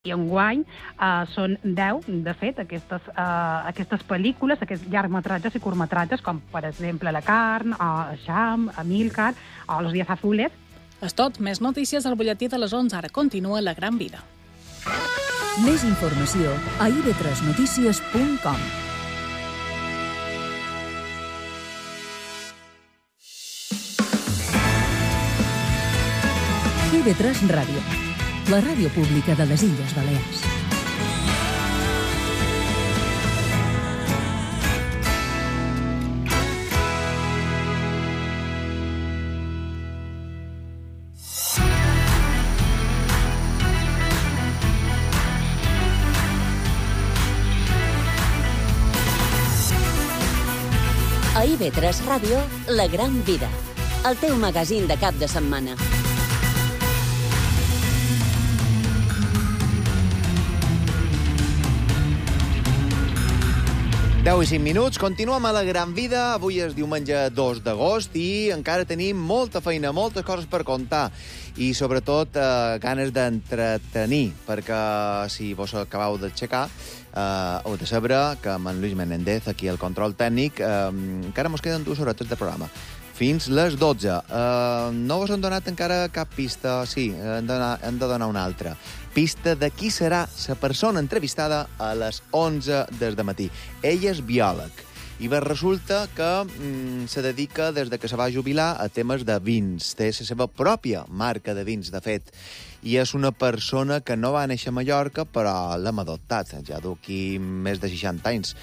I enguany són 10, de fet, aquestes pel·lícules, aquests llargmetratges i curtmetratges, com per exemple La carn, Eixam, Amílcar o Los días azules. És tot, més notícies al butlletí de les 11. Ara continua La Gran Vida. Més informació a ib3notícies.com. IB3 Ràdio, la ràdio pública de les Illes Balears. A IB3 Ràdio, La Gran Vida, el teu magazín de cap de setmana. Deu i 5 minuts, continuem a La Gran Vida. Avui és diumenge 2 d'agost i encara tenim molta feina, moltes coses per contar i sobretot ganes d'entretenir, perquè si vos acabeu d'aixecar heu de saber que amb en Luis Menéndez, aquí al control tècnic, encara mos queden 2 horetes de programa. Fins les 12. No vos han donat encara cap pista. Sí, hem de donar una altra. Pista de qui serà la persona entrevistada a les 11 des de matí. Ell és biòleg i resulta que se dedica, des de que se va jubilar, a temes de vins. Té la seva pròpia marca de vins, de fet. I és una persona que no va néixer a Mallorca, però l'hem adoptat. Ja du aquí més de 60 anys.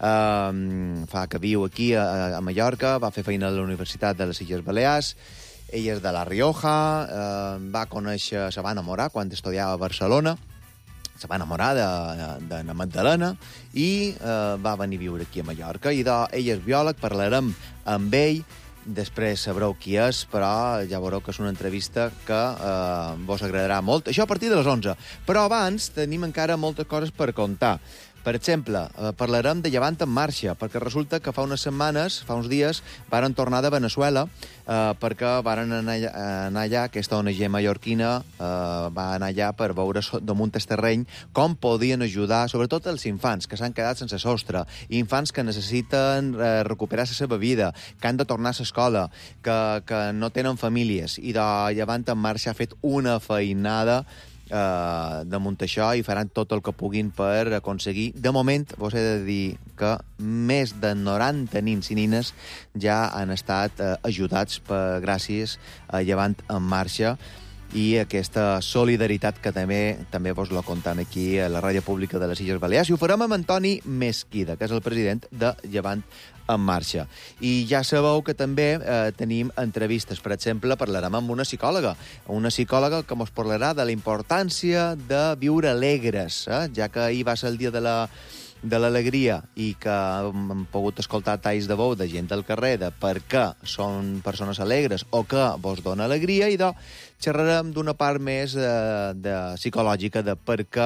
Fa que viu aquí a Mallorca, va fer feina a la Universitat de les Illes Balears. Ell és de La Rioja, va conèixer, se va enamorar quan estudiava a Barcelona, se va enamorar de Magdalena i va venir a viure aquí a Mallorca. I ell és biòleg, parlarem amb ell, després sabreu qui és, però ja veureu que és una entrevista que vos agradarà molt. Això a partir de les 11. Però abans tenim encara moltes coses per contar. Per exemple, parlarem de Llevant en Marxa, perquè resulta que fa unes setmanes, fa uns dies, varen tornar de Venezuela, perquè varen anar allà, aquesta ONG mallorquina va anar allà per veure damunt el terreny com podien ajudar, sobretot els infants que s'han quedat sense sostre, infants que necessiten recuperar la seva vida, que han de tornar a l'escola, que no tenen famílies, i de Llevant en Marxa ha fet una feinada damunt això i faran tot el que puguin per aconseguir. De moment, vos he de dir que més de 90 nins i nines ja han estat ajudats gràcies a Llevant en Marxa i aquesta solidaritat que també vos la contam aquí a la ràdio pública de les Illes Balears. I ho farem amb Antoni Mesquida, que és el president de Llevant en Marxa. I ja sabeu que també tenim entrevistes. Per exemple, parlarem amb una psicòloga que ens parlarà de la importància de viure alegres, ja que ahir va ser el dia de l'alegria i que hem pogut escoltar talls de veu de gent del carrer de per què són persones alegres o que vos dona alegria, i xerrarem d'una part més psicològica de per què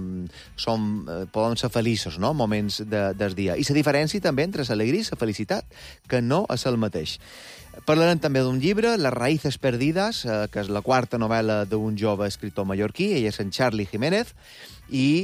poden ser feliços, no?, moments del dia. I la diferència també entre l'alegria i la felicitat, que no és el mateix. Parlarem també d'un llibre, Las raíces perdidas, que és la quarta novel·la d'un jove escriptor mallorquí, ell és en Charlie Jiménez, i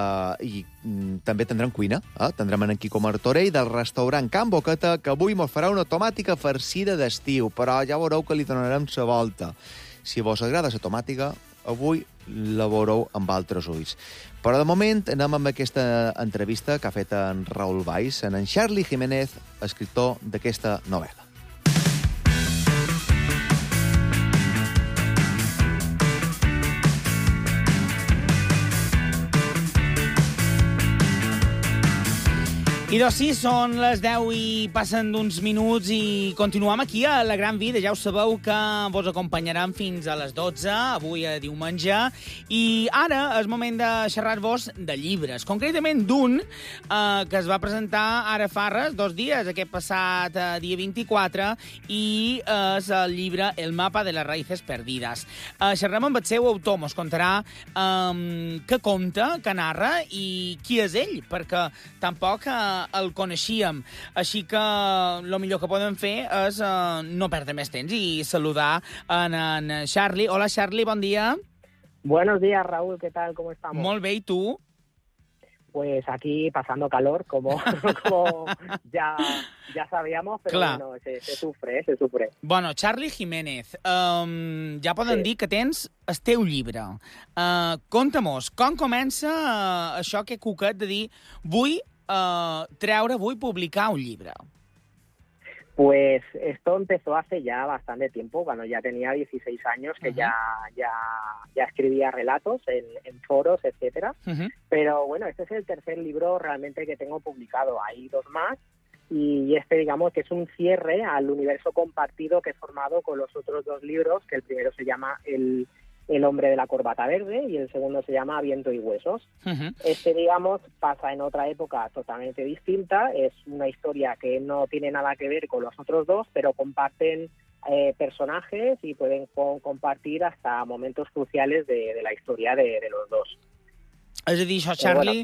també tindrem cuina. Tindrem en Quico Martorell del restaurant Can Boqueta, que avui mos farà una tomàtica farcida d'estiu, però ja veureu que li donarem la volta. Si vos agrada la tomàtica, avui la veureu amb altres ulls. Però de moment anem amb aquesta entrevista que ha fet en Raül Valls, en Charlie Jiménez, escriptor d'aquesta novel·la. I doncs sí, són les 10 i passen d'uns minuts i continuem aquí a La Gran Vida. Ja ho sabeu que vos acompanyaran fins a les 12, avui a diumenge, i ara és moment de xerrar-vos de llibres, concretament d'un que es va presentar ara fa res, 2 dies, aquest passat dia 24, i és el llibre El mapa de les raíces perdidas. Xerrem amb el seu autor, mos contarà què conta, què narra i qui és ell, perquè tampoc el coneixíem. Així que el millor que podem fer és no perdre més temps i saludar en Charlie. Hola, Charlie, bon dia. Buenos días, Raúl, ¿qué tal? ¿Cómo estamos? Molt bé, i tu? Pues aquí pasando calor, como ya sabíamos, pero Clar. bueno, se sufre, se sufre. Bueno, Charlie Jiménez, ja poden dir que tens el teu llibre. Conta-mos, com comença això que cuquet de dir vull publicar un llibre? Pues esto empezó hace ya bastante tiempo, cuando ya tenía 16 años, que ya escribía relatos en foros, etcétera. Pero bueno, este es el tercer libro realmente que tengo publicado. Hay 2 más y este, digamos, que es un cierre al universo compartido que he formado con los otros 2 libros, que el primero se llama El hombre de la corbata verde y el segundo se llama Viento y huesos. Este, digamos, pasa en otra época totalmente distinta. Es una historia que no tiene nada que ver con los otros 2, pero comparten personajes y pueden compartir hasta momentos cruciales de la historia de los 2. És a dir, això, Charlie,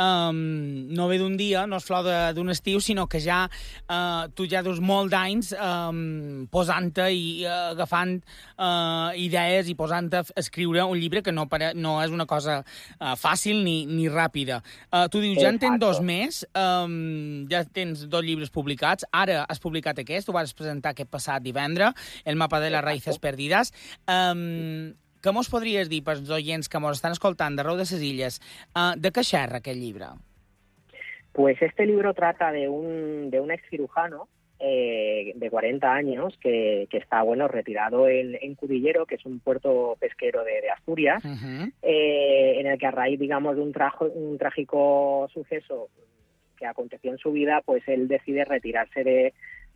no ve d'un dia, no és flor d'un estiu, sinó que ja tu ja dus molt d'anys posant-te i agafant idees i posant-te a escriure un llibre que no és una cosa fàcil ni ràpida. Tu dius, ja en tens 2 més, ja tens 2 llibres publicats, ara has publicat aquest, ho vas presentar aquest passat divendres, El mapa de las raíces perdidas. Què mos podries dir pels oients que mos estan escoltant d'arreu de les illes? De què xerra aquest llibre? Pues este libro trata de un excirujano de 40 años que está, bueno, retirado en Cudillero, que es un puerto pesquero de Asturias, en el que a raíz, digamos, de un trágico suceso que aconteció en su vida, pues él decide retirarse de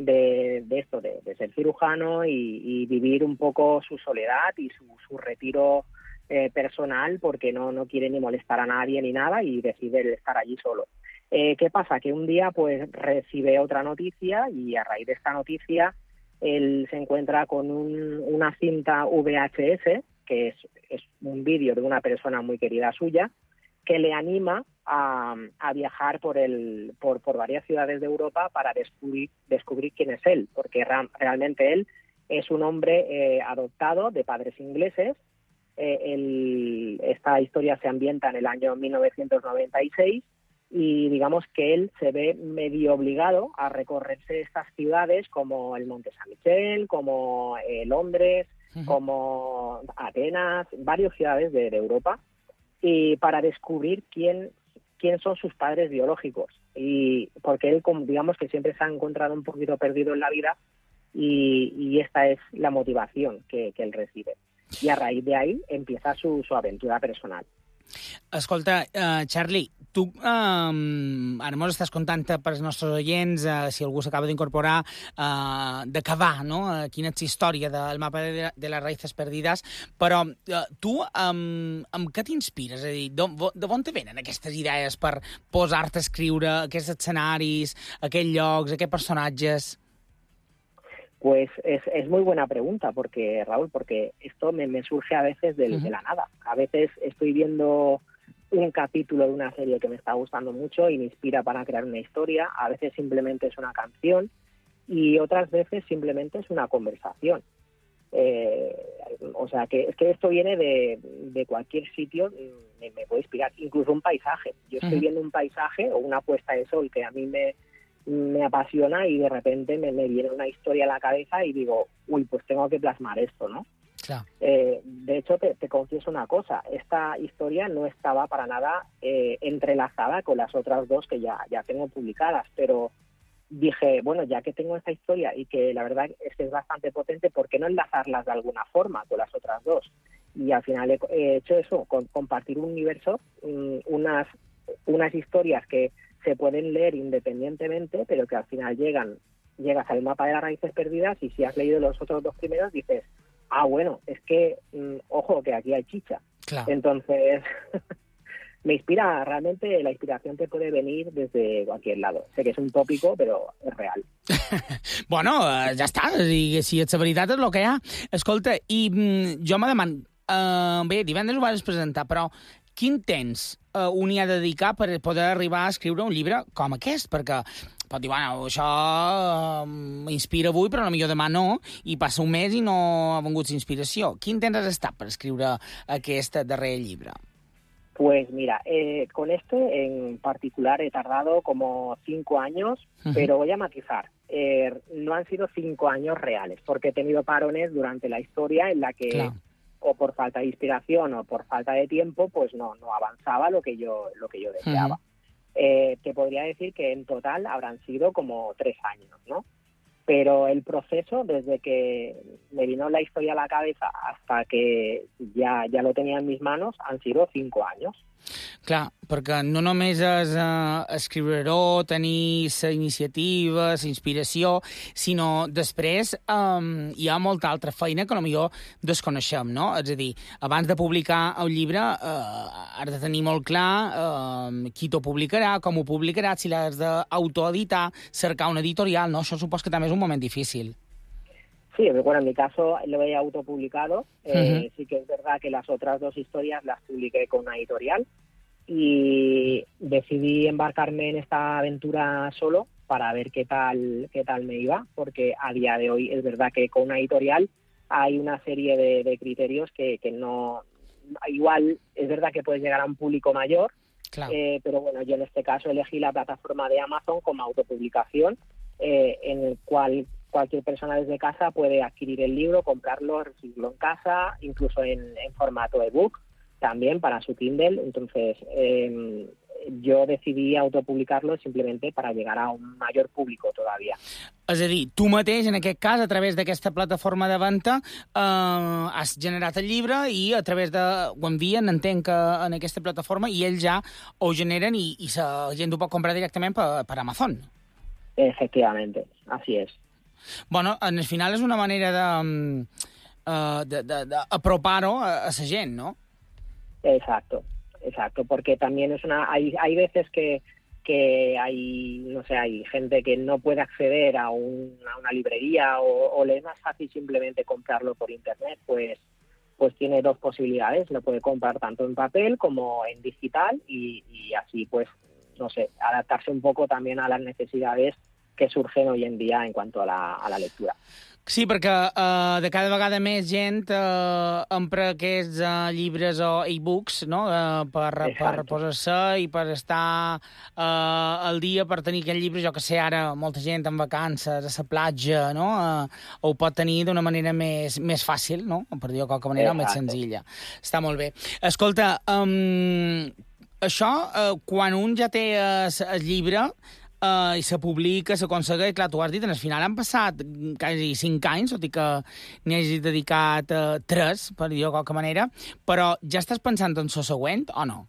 ser cirujano y vivir un poco su soledad y su retiro personal, porque no quiere ni molestar a nadie ni nada y decide estar allí solo. ¿Qué pasa? Que un día pues recibe otra noticia y a raíz de esta noticia él se encuentra con una cinta VHS, que es un vídeo de una persona muy querida suya, que le anima a viajar por varias ciudades de Europa para descubrir quién es él, porque realmente él es un hombre adoptado de padres ingleses. Esta historia se ambienta en el año 1996 y digamos que él se ve medio obligado a recorrerse estas ciudades como el Monte San Michel, como Londres, como Atenas, varias ciudades de Europa, y para descubrir quién son sus padres biológicos. Y porque él, digamos que siempre se ha encontrado un poquito perdido en la vida y esta es la motivación que él recibe. Y a raíz de ahí empieza su aventura personal. Escolta, Charlie, tu ara mos estàs contant per als nostres oients, si algú s'acaba d'incorporar, de què va, no? Quina és la història del mapa de les raïces perdides, però tu amb què t'inspires? És a dir, d'on te venen aquestes idees per posar-te a escriure aquests escenaris, aquests llocs, aquests personatges? Pues es muy buena pregunta, Raúl, porque esto me surge a veces de la nada. A veces estoy viendo un capítulo de una serie que me está gustando mucho y me inspira para crear una historia. A veces simplemente es una canción y otras veces simplemente es una conversación. O sea, que es que esto viene de cualquier sitio, me puede inspirar, incluso un paisaje. Yo estoy viendo un paisaje o una puesta de sol que a mí me apasiona y de repente me viene una historia a la cabeza y digo, uy, pues tengo que plasmar esto, ¿no? Claro. De hecho, te confieso una cosa, esta historia no estaba para nada entrelazada con las otras 2 que ya tengo publicadas, pero dije, bueno, ya que tengo esta historia y que la verdad es que es bastante potente, ¿por qué no enlazarlas de alguna forma con las otras 2? Y al final he hecho eso, compartir un universo, unas historias que se pueden leer independientemente, pero que al final llegas al mapa de las raíces perdidas y si has leído los otros 2 primeros dices, bueno, es que, ojo, que aquí hay chicha. Claro. Entonces, me inspira, realmente la inspiración te puede venir desde cualquier lado. Sé que és un tòpico, però és real. Bueno, ja està, si és la veritat és el que hi ha. Escolta, i jo me demano, bé, divendres ho vas presentar, però quin temps un hi ha de dedicar per poder arribar a escriure un llibre com aquest? Perquè Pot dir, bueno, això m'inspira avui, però potser demà no, i passa un mes i no ha vengut inspiració. Quin temps has estat per escriure aquest darrer llibre? Pues mira, con este en particular he tardado como 5 años, pero voy a matizar. No han sido 5 años reales, porque he tenido parones durante la historia en la que, claro, o por falta de inspiración o por falta de tiempo, pues no avanzaba lo que yo deseaba. Te podría decir que en total habrán sido como 3 años, ¿no? Pero el proceso, desde que me vino la historia a la cabeza hasta que ya lo tenía en mis manos, han sido 5 años. Clar, perquè no només és escriure-ho, tenir la iniciativa, la inspiració, sinó després hi ha molta altra feina que potser desconeixem, no? És a dir, abans de publicar el llibre has de tenir molt clar qui t'ho publicarà, com ho publicarà, si l'has d'autoeditar, cercar un editorial, no? Això supos que també és un moment difícil. Sí, bueno, en mi caso lo he autopublicado. Sí que es verdad que las otras 2 historias las publiqué con una editorial y decidí embarcarme en esta aventura solo para ver qué tal me iba, porque a día de hoy es verdad que con una editorial hay una serie de criterios que no... Igual es verdad que puedes llegar a un público mayor, claro, pero bueno, yo en este caso elegí la plataforma de Amazon como autopublicación, en el cual cualquier persona desde casa puede adquirir el libro, comprarlo, recibirlo en casa, incluso en formato ebook, también para su Kindle. Entonces, yo decidí autopublicarlo simplemente para llegar a un mayor público todavía. És a dir, tu mateix, en aquest cas, a través d'aquesta plataforma de venda, has generat el llibre i a través de... ho envien, entenc, en aquesta plataforma, i ells ja ho generen i la gent ho pot comprar directament per Amazon. Efectivamente, así es. Bueno, al final és una manera d'apropar-ho a la gent, ¿no? Exacto, porque también es hay veces que hay, no sé, hay gente que no puede acceder a una librería o le es más fácil simplemente comprarlo por internet, pues tiene 2 posibilidades, lo puede comprar tanto en papel como en digital y así, pues, no sé, adaptarse un poco también a las necesidades que surgen hoy en día en cuanto a la lectura. Sí, perquè de cada vegada més gent empra aquests llibres o e-books, no? per posar-se i per estar al dia, per tenir aquest llibre, jo que sé, ara molta gent en vacances, a la platja, no? Ho pot tenir d'una manera més fàcil, no? Per dir-ho de qualque manera, més senzilla. Està molt bé. Escolta, això, quan un ja té el llibre i se publica, s'aconsegueix, clar, tu has dit, en el final han passat quasi 5 anys, tot i que n'hi hagis dedicat 3, per dir-ho de qualque manera, però ja estàs pensant en el següent o no?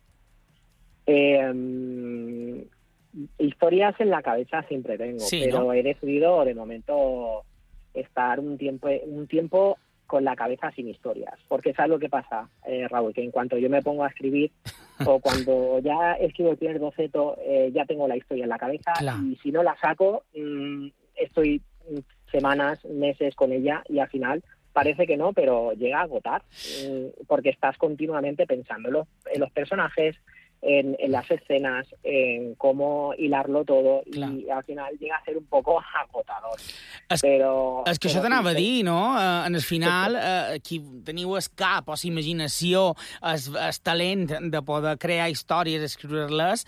Historias en la cabeza siempre tengo, sí, pero ¿no? He decidido de momento estar un tiempo con la cabeza sin historias, porque ¿sabes lo que pasa, Raúl? Que en cuanto yo me pongo a escribir o cuando ya escribo el primer boceto, ya tengo la historia en la cabeza, claro, y si no la saco, estoy semanas, meses con ella y al final parece que no, pero llega a agotar, porque estás continuamente pensando en los personajes, en las escenas, en cómo hilarlo todo, clar, i al final llega a ser un poco agotador. És que això t'anava a dir, no? En el final, qui teniu el cap o la imaginació, el talent de poder crear històries, escriure-les,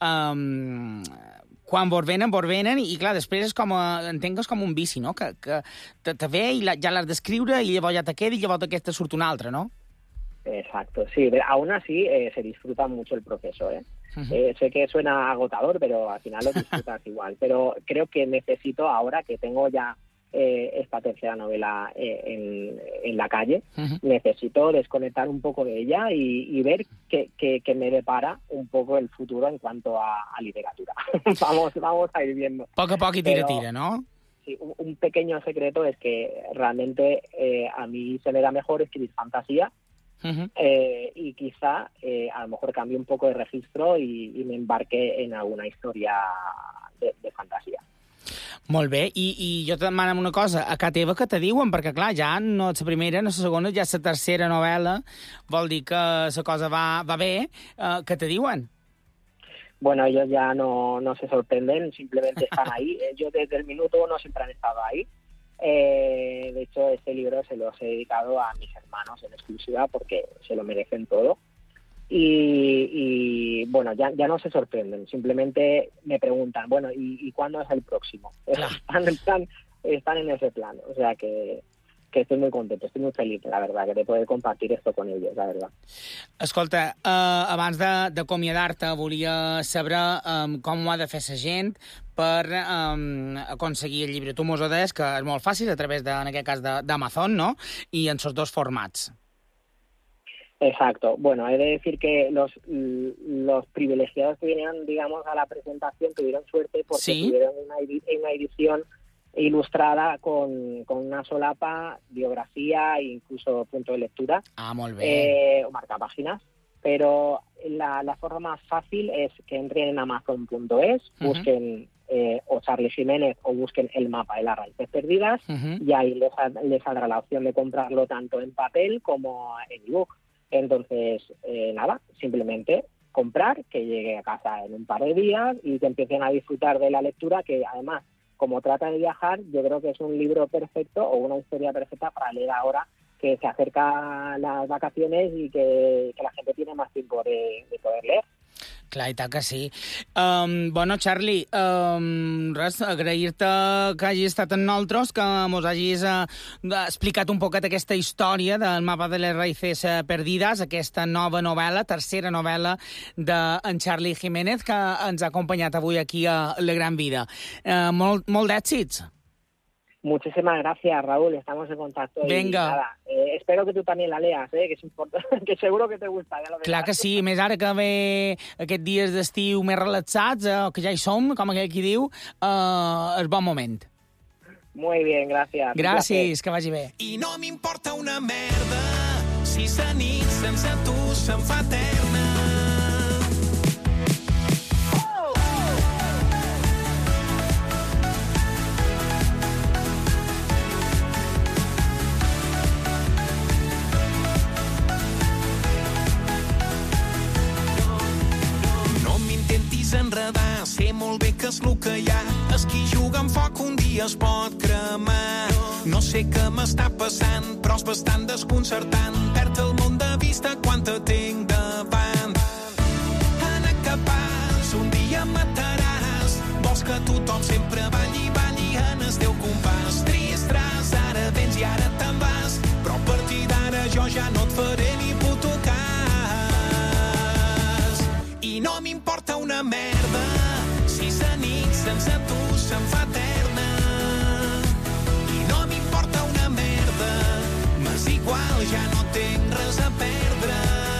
quan vos venen, i clar, després és com, entenc que és com un vici, no? Que te ve i ja l'has d'escriure i llavors ja te queda i llavors aquesta surt una altra, no? Exacto, sí, aún así se disfruta mucho el proceso, ¿eh? Sé que suena agotador, pero al final lo disfrutas igual. Pero creo que necesito, ahora que tengo ya esta tercera novela en la calle, necesito desconectar un poco de ella y ver qué me depara un poco el futuro en cuanto a literatura. vamos a ir viendo. Poco a poco y tira, ¿no? Sí, un pequeño secreto es que realmente a mí se me da mejor escribir fantasía, y quizá a lo mejor cambie un poco de registro y me embarque en alguna historia de fantasía. Molt bé, i jo et demano una cosa, a casa teva què te diuen? Perquè, clar, ja no és la primera, no és la segona, ja és la tercera novel·la, vol dir que la cosa va bé. Què te diuen? bueno, ellos ya no se sorprenden, simplemente están ahí. Ellos desde el minuto 1 siempre han estado ahí. De hecho, este libro se los he dedicado a mis hermanos en exclusiva porque se lo merecen todo. Y bueno, ya no se sorprenden, simplemente me preguntan, bueno, ¿y cuándo es el próximo? Están en ese plan, o sea que estoy muy contento, estoy muy feliz, la verdad, de poder compartir esto con ellos, la verdad. Escolta, abans d'acomiadar-te, volia saber com ho ha de fer la gent per aconseguir el llibre. Tu mos ho deies, que és molt fàcil, a través, en aquest cas, d'Amazon, no? I en els dos formats. Exacto. Bueno, he de decir que los privilegiados que vinieron, digamos, a la presentación tuvieron suerte porque tuvieron una edición ilustrada con una solapa, biografía e incluso punto de lectura. Molt bé. O marcapáginas. Pero la forma más fácil es que entren en Amazon.es, busquen o Charly Jiménez o busquen El mapa de las raíces perdidas y ahí les saldrá la opción de comprarlo tanto en papel como en ebook. Entonces, nada, simplemente comprar, que llegue a casa en un par de días y que empiecen a disfrutar de la lectura, que además, como trata de viajar, yo creo que es un libro perfecto o una historia perfecta para leer ahora que se acercan las vacaciones y que la gente tiene más tiempo de poder leer. Clar, i tant que sí. Bueno, Charly, res, agrair-te que hagis estat amb nosaltres, que mos hagis explicat un poquet aquesta història del mapa de les raíces perdides, aquesta nova novel·la, tercera novel·la d'en Charly Jiménez, que ens ha acompanyat avui aquí a La Gran Vida. Molt d'èxits. Muchísimas gracias, Raúl. Estamos en contacto. Venga. Y nada, espero que tú también la leas, que es importante, que seguro que te gusta. Ya lo verás. Clar que sí, més ara que ve aquests dies d'estiu més relaxats, que ja hi som, com aquell qui diu, és bon moment. Muy bien, gracias. Gràcies, que vagi bé. I no m'importa una merda si sa nit sense tu se'm fa eterna. Enredar, sé molt bé que és el que hi ha. És qui juga amb foc un dia es pot cremar. No sé què m'està passant, però és bastant desconcertant. Perd el món de vista quan te tinc davant. Anar capaç, un dia mataràs. Vols que tothom sempre balli en el teu compàs. Tris, ara vens i ara te'n vas. Però a partir d'ara jo ja no et faré ni puto cas. I no m'importa una merda si sa nit sense tu se'm fa eterna. I no m'importa una merda, m'és igual, ja no tinc res a perdre.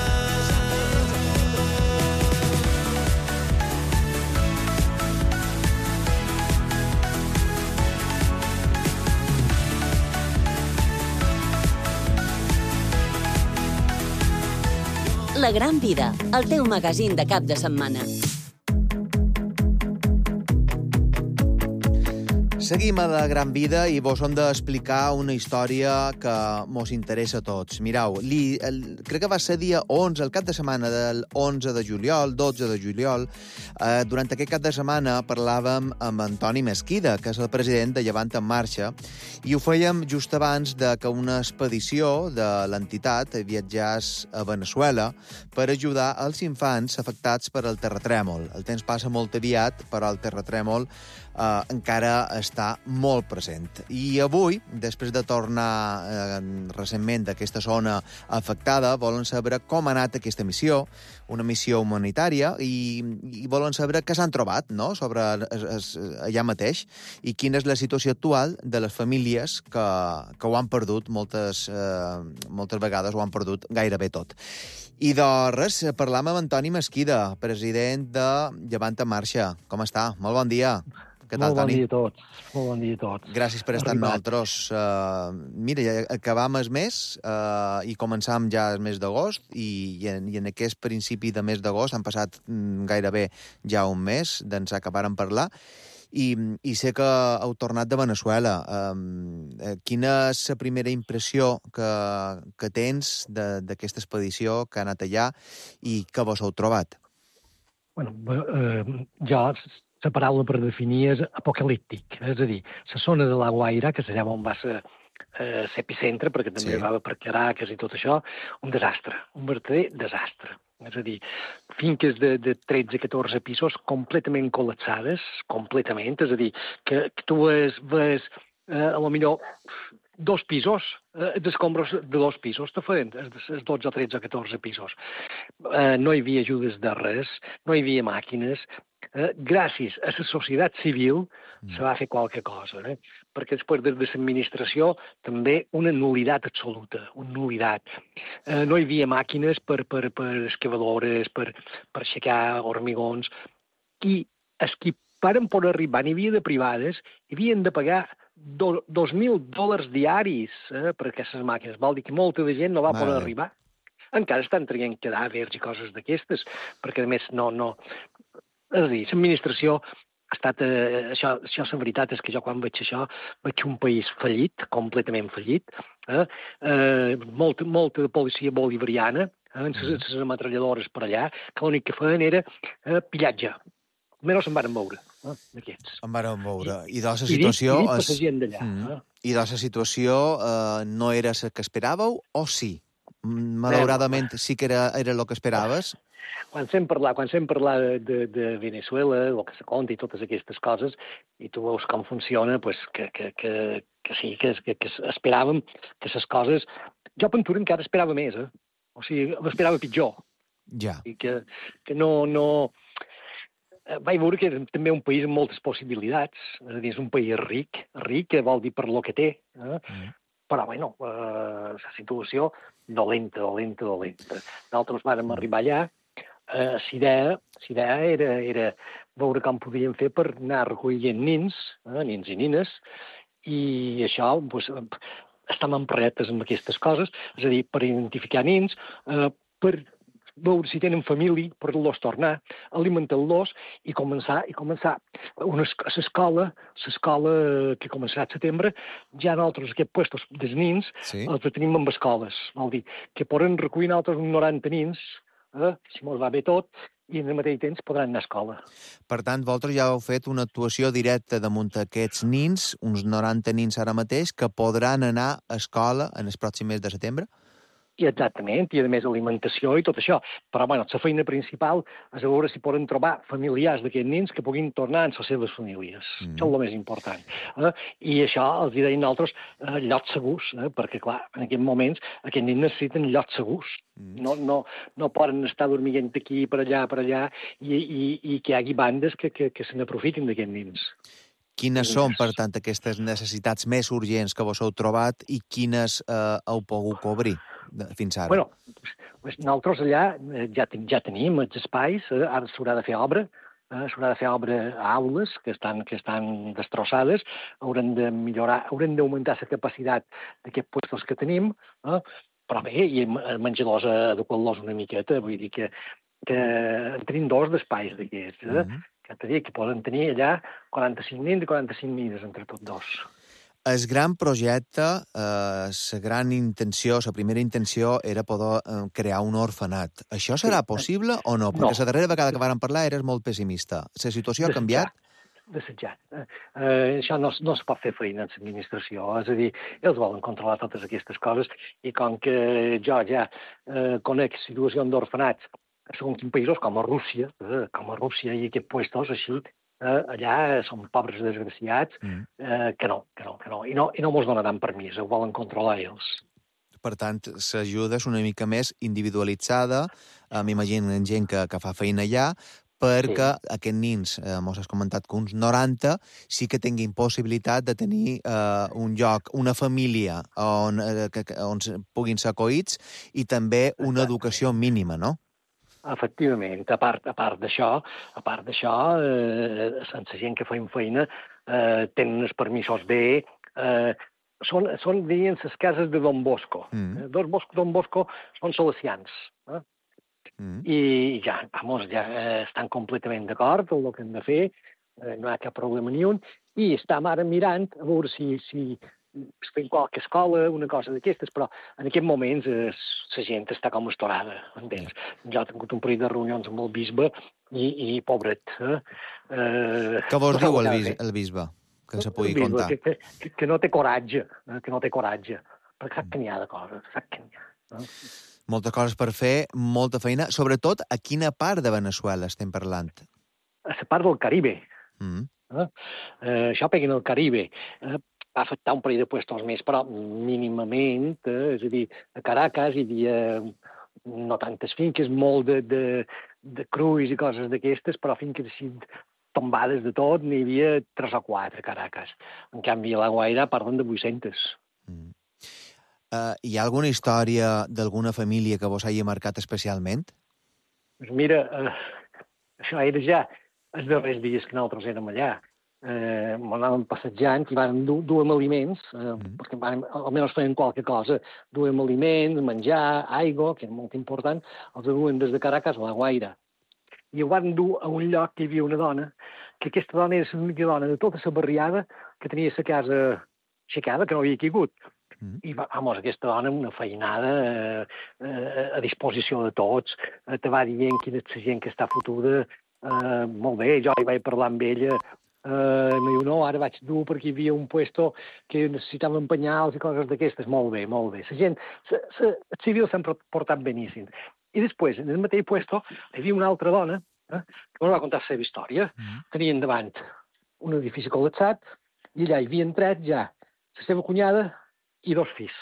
La Gran Vida, el teu magazín de cap de setmana. Seguim a La Gran Vida i vos hem d'explicar una història que mos interessa a tots. Mireu, crec que va ser dia 11, el cap de setmana del 11 de juliol, 12 de juliol. Durant aquest cap de setmana parlàvem amb Antoni Mesquida, que és el president de Llevant en Marxa, i ho fèiem just abans de que una expedició de l'entitat viatjés a Veneçuela per ajudar els infants afectats per el terratrèmol. El temps passa molt aviat, però el terratrèmol encara està molt present. I avui, després de tornar recentment d'aquesta zona afectada, volen saber com ha anat aquesta missió, una missió humanitària, i volen saber què s'han trobat, no?, sobre allà mateix, i quina és la situació actual de les famílies que ho han perdut, moltes vegades ho han perdut gairebé tot. I de res, parlam amb Antoni Mesquida, president de Llevant en Marxa. Com està? Molt bon dia. Què tal, Toni? Molt bon dia a tots. Gràcies per estar amb nosaltres. Mira, ja acabam el mes i començam ja el mes d'agost i en aquest principi de mes d'agost han passat gairebé ja un mes d'ens acabarem parlar i sé que heu tornat de Veneçuela. Quina és la primera impressió que tens d'aquesta expedició que ha anat allà i que vos heu trobat? Jo, la paraula per definir és apocalíptic, és a dir, la zona de la Guaira, que serà on va ser l'epicentre, perquè també va per Caracas i tot això, un desastre, un verdader desastre. És a dir, finques de 13-14 pisos completament col·lapsades, completament, és a dir, que tu ves a lo millor 2 pisos, d'escombros de 2 pisos, te feien els 12 o 13 o 14 pisos. No hi havia ajudes de res, no hi havia màquines. Gràcies a la societat civil se va fer qualque cosa, perquè després de l'administració també una nul·litat absoluta, una nul·litat. No hi havia màquines per excavadores, per aixecar hormigons, i els qui varen poder arribar, n'hi havia de privades, i havien de pagar $2.000 diaris per aquestes màquines. Vol dir que molta de gent no va poder arribar. Encara estan traient cadàvers i coses d'aquestes, perquè a més no... És a dir, l'administració ha estat... Això, la veritat és que jo quan veig això veig un país fallit, completament fallit, molta policia bolivariana, amb les ametralladores per allà, que l'únic que feien era pillatge. Almenys se'n van moure, d'aquests. Em van moure. I la situació... I la situació no era la que esperàveu o sí? Malauradament sí que era el que esperaves? Quan sem parlar de Venezuela, el que se conta i totes aquestes coses, i tu veus com funciona, pues, que sí, que esperàvem que les coses... Jo, Ventura, encara esperava més, O sigui, esperava pitjor. Ja. I que no... Vaig veure que era també un país amb moltes possibilitats, és a dir, és un país ric, que vol dir per lo que té, però, bueno, la situació dolenta. Nosaltres vàrem arribar allà. La idea era veure com podíem fer per anar recollint nins i nines, i això, doncs, estem empretes amb aquestes coses, és a dir, per identificar nins, per veure si tenen família, per-los tornar, alimentar-los i començar. L'escola que començarà al setembre, ja nosaltres aquests puestos dels nins els tenim amb escoles. Vol dir que poden recollir nosaltres uns 90 nins, si mos va bé tot, i en el mateix temps podran anar a escola. Per tant, vosaltres ja heu fet una actuació directa damunt aquests nins, uns 90 nins ara mateix, que podran anar a escola en els pròxims mes de setembre? I exactament, i a més alimentació i tot això. Però, bueno, la feina principal és a veure si poden trobar familiars d'aquests nins que puguin tornar en les seves famílies. Això és el més important. I això els deien nosaltres llocs segurs, perquè, clar, en aquests moments aquests nins necessiten llocs segurs. No poden estar dormint aquí, per allà, i que hi hagi bandes que se n'aprofitin d'aquests nins. Quines són, per tant, aquestes necessitats més urgents que vos heu trobat i quines heu pogut cobrir fins ara? Bueno, nosaltres allà ja tenim els espais, ara s'haurà de fer obra, a aules que estan destrossades, haurem de millorar, haurem d'augmentar la capacitat d'aquests puestos que tenim, però bé, i menjadors adequar-los una miqueta, vull dir que tenim 2 d'espais d'aquests, que poden tenir allà 45 nins i 45 nines entre tots 2. El gran projecte, la gran intenció, la primera intenció era poder crear un orfenat. Això serà possible o no? Perquè la darrera vegada que vàrem parlar eres molt pessimista. La situació ha canviat? Desitjat. Això no es pot fer feina en l'administració. És a dir, ells volen controlar totes aquestes coses i com que jo ja conec situacions d'orfenats segons quins països, com a Rússia i aquests puestos així, allà són pobres desgraciats, que no. I no mos donaran permís, ho volen controlar ells. Per tant, l'ajuda és una mica més individualitzada, m'imagino en gent que fa feina allà, perquè aquests nins, mos has comentat que uns 90, sí que tinguin possibilitat de tenir un lloc, una família on puguin ser acollits i també una educació mínima, no? Efectivament, a part d'això, sense gent que feim feina, tenen els permisos bé, són dient, les cases de Don Bosco. Don Bosco són salesians. I ja estan completament d'acord amb el que hem de fer, no hi ha cap problema ni un, i estem ara mirant a veure si fent qualque escola, una cosa d'aquestes, però en aquests moments la gent està com estorada, entens? Jo he tingut un parell de reunions amb el bisbe i pobret. Què vos diu el bisbe? Que se pugui contar. Que no té coratge, perquè sap que n'hi ha de coses, sap que n'hi ha. Moltes coses per fer, molta feina. Sobretot, a quina part de Veneçuela estem parlant? A la part del Caribe. Això peguen al Caribe. Va afectar un parell de puestos més, però mínimament, és a dir, a Caracas hi havia no tantes finques, molt de cruis i coses d'aquestes, però finques així tombades de tot, n'hi havia 3 o 4 a Caracas. En canvi, a La Guaira parlen de 800. Hi ha alguna història d'alguna família que vos hagi marcat especialment? Pues mira, això era ja els darrers dies que nosaltres érem allà. Anàvem passejant i vam duem aliments, perquè almenys feien qualque cosa. Duem aliments, menjar, aigua, que és molt important, els duem des de Caracas a La Guaira. I ho van dur a un lloc que hi havia una dona, que aquesta dona era l'única dona de tota la barriada que tenia la casa aixecada, que no havia caigut. I, vamos, aquesta dona, una feinada a disposició de tots, te va dient quina és la gent que està fotuda. Molt bé, jo hi vaig parlar amb ella. Em diu, no, ara vaig dur perquè hi havia un puesto que necessitaven penyals i coses d'aquestes. Molt bé, molt bé. La gent, els civils s'han portat beníssim. I després, en el mateix puesto, hi havia una altra dona que va contar la seva història. Tenien davant un edifici col·lapsat i allà hi havia entrat ja la seva cunyada i 2 fills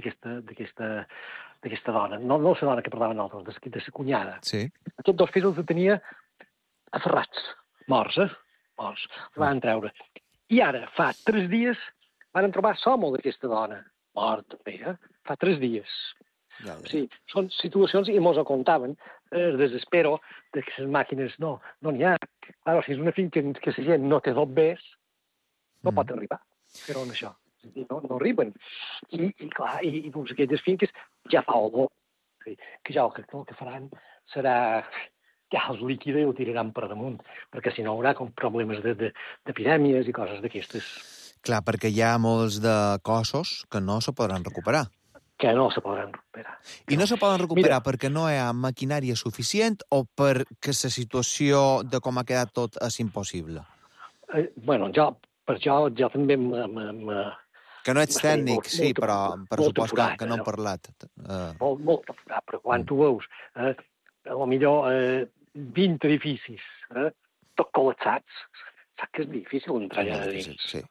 d'aquesta dona. No la dona que parlaven nosaltres, de la cunyada. Sí. Aquests 2 fills els tenia aferrats, morts, morts. Els van treure. I ara, fa 3 dies, van trobar l'home d'aquesta dona, mort també, fa 3 dies. Ja. O sigui, són situacions, i mos ho contaven, el desespero de que les màquines no n'hi ha. Clar, si és una finca que la gent no té dobbers, no pot arribar. Però on això? No arriben. I clar, i doncs aquelles finques ja fa olor. Que ja el que faran serà que els líquida i ho tiraran per damunt, perquè si no hi haurà problemes d'epidèmies i coses d'aquestes. Clar, perquè hi ha molts de cossos que no se podran recuperar. Que no se podran recuperar. I no se poden recuperar perquè no hi ha maquinària suficient o perquè la situació de com ha quedat tot és impossible? Bueno, jo també que no ets tècnic, sí, però supos que no hem parlat. Molt apurat, però quan tu veus, potser 20 edificis, tot col·lapsats, saps que és difícil entrar allà de dins. Sí.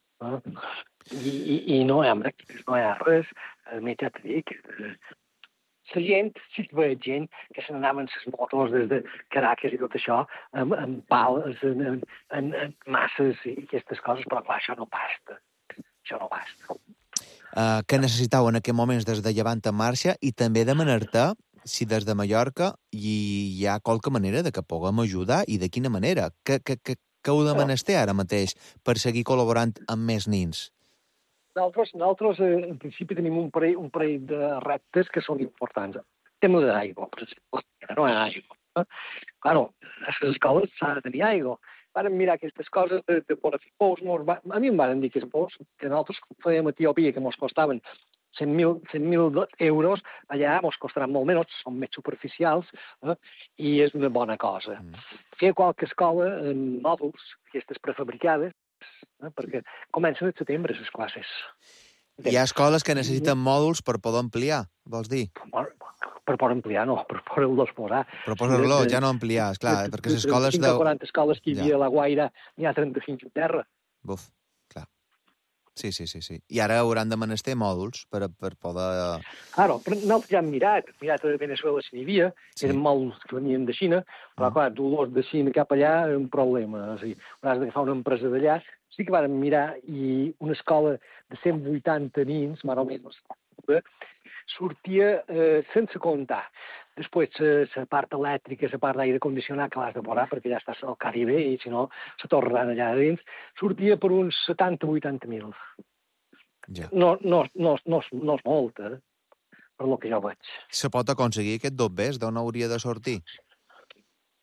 I no hi ha màquines, no hi ha res. A més, ja t'he dit que la gent, sí que veig gent que se n'anaven les motos des de Caracas i tot això, amb pales, en masses i aquestes coses, però clar, això no basta. Això no basta. Què necessitau en aquests moments des de Llevant en marxa i també demanar-te si des de Mallorca hi ha qualque manera de que puguem ajudar i de quina manera. Què ho demanester ara mateix per seguir col·laborant amb més nins? Nosaltres en principi, tenim un parell de reptes que són importants. El tema de l'aigua, per exemple. No hi ha aigua. Claro, a les escoles s'ha de tenir aigua. Varen mirar aquestes coses de poder fer pous. A mi em van dir que els pous, que nosaltres fèiem a Etiòpia, que ens costaven 100.000 euros, allà ens costaran molt menys, són més superficials, i és una bona cosa. Fer qualque escola en mòduls, aquestes prefabricades, perquè comencen al setembre, les classes. Hi ha escoles que necessiten mòduls per poder ampliar, vols dir? Per poder ampliar, no, per poder-los posar. Per posar-los, ja no ampliar, esclar, perquè les escoles... 40 escoles que hi havia a La Guaira, n'hi ha 35 a terra. Buf, clar. Sí. I ara hauran de menester mòduls per poder... Claro, però nosaltres ja hem mirat a Veneçuela si n'hi havia, eren mòduls que venien de Xina, però clar, dur-los de Xina cap allà és un problema. O sigui, hauràs d'agafar una empresa d'allà. Sí que vam mirar i una escola de 180 nins, més o menys, sortia sense comptar. Després, la part elèctrica, la part d'aire condicionat, que l'has de posar, perquè ja estàs al Caribe, i si no, se tornaran allà dins, sortia per uns 70-80.000. Ja. No és molt, per el que jo veig. Se pot aconseguir aquest dobbers? D'on hauria de sortir?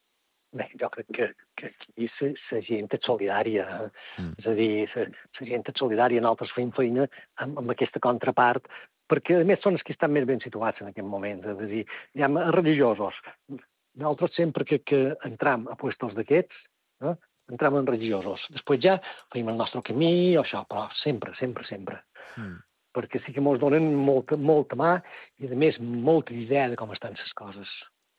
Bé, jo crec que aquí la gent és solidària. És a dir, la gent és solidària. Nosaltres fem feina amb aquesta contrapart, perquè, a més, són els que estan més ben situats en aquest moment. És a dir, diguem, religiosos. Nosaltres sempre que entram a puestos d'aquests, entram en religiosos. Després ja fem el nostre camí o això, però sempre. Perquè sí que ens donen molta mà i, a més, molta idea de com estan les coses.